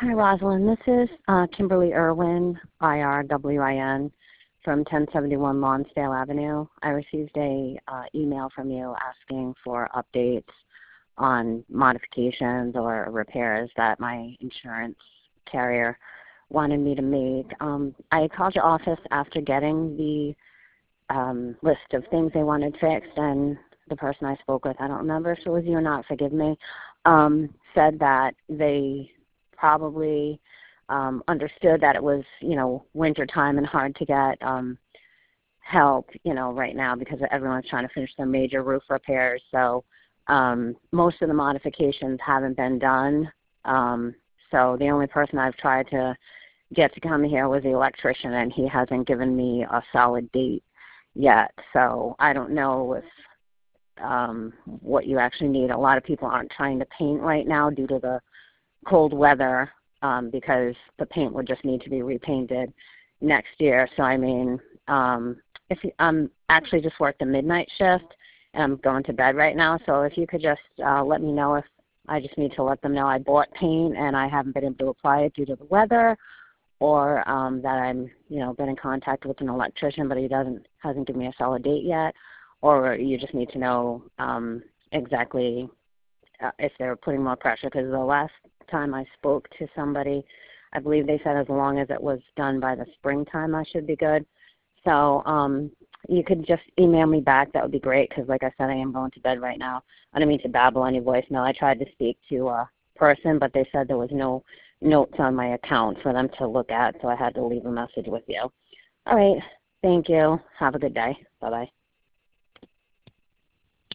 Hi, Rosalind. This is Kimberly Irwin, IRWIN, from 1071 Lonsdale Avenue. I received a email from you asking for updates on modifications or repairs that my insurance carrier wanted me to make. I called your office after getting the list of things they wanted fixed, and the person I spoke with, I don't remember if it was you or not, forgive me, said that they probably understood that it was, winter time and hard to get help, right now because everyone's trying to finish their major roof repairs. So most of the modifications haven't been done. So the only person I've tried to get to come here was the electrician, and he hasn't given me a solid date yet. So I don't know if what you actually need. A lot of people aren't trying to paint right now due to the cold weather because the paint would just need to be repainted next year. So I mean, I'm actually just worked the midnight shift and I'm going to bed right now. So if you could just let me know if I just need to let them know I bought paint and I haven't been able to apply it due to the weather, or that I'm been in contact with an electrician but he hasn't given me a solid date yet, or you just need to know exactly if they're putting more pressure, because the last time I spoke to somebody, I believe they said as long as it was done by the springtime, I should be good. So you could just email me back. That would be great, because like I said, I am going to bed right now. I don't mean to babble on your voicemail. I tried to speak to a person, but they said there was no notes on my account for them to look at, so I had to leave a message with you. All right. Thank you. Have a good day. Bye-bye.